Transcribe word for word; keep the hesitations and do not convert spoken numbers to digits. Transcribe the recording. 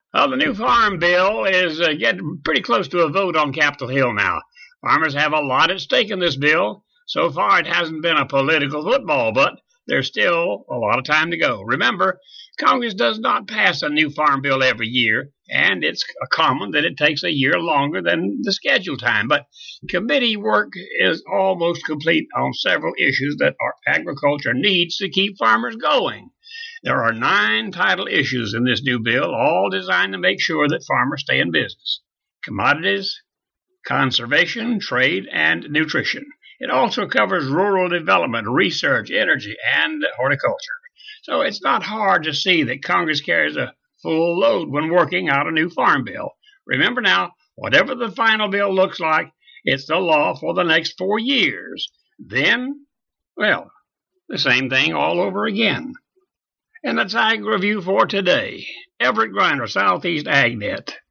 Well, the new farm bill is uh, getting pretty close to a vote on Capitol Hill now. Farmers have a lot at stake in this bill. So far, it hasn't been a political football, but there's still a lot of time to go. Remember, Congress does not pass a new farm bill every year, and it's common that it takes a year longer than the scheduled time. But committee work is almost complete on several issues that our agriculture needs to keep farmers going. There are nine title issues in this new bill, all designed to make sure that farmers stay in business: commodities, conservation, trade, and nutrition. It also covers rural development, research, energy, and horticulture. So it's not hard to see that Congress carries a full load when working out a new farm bill. Remember now, whatever the final bill looks like, it's the law for the next four years. Then, well, the same thing all over again. And that's Ag Review for today. Everett Griner, Southeast AgNet.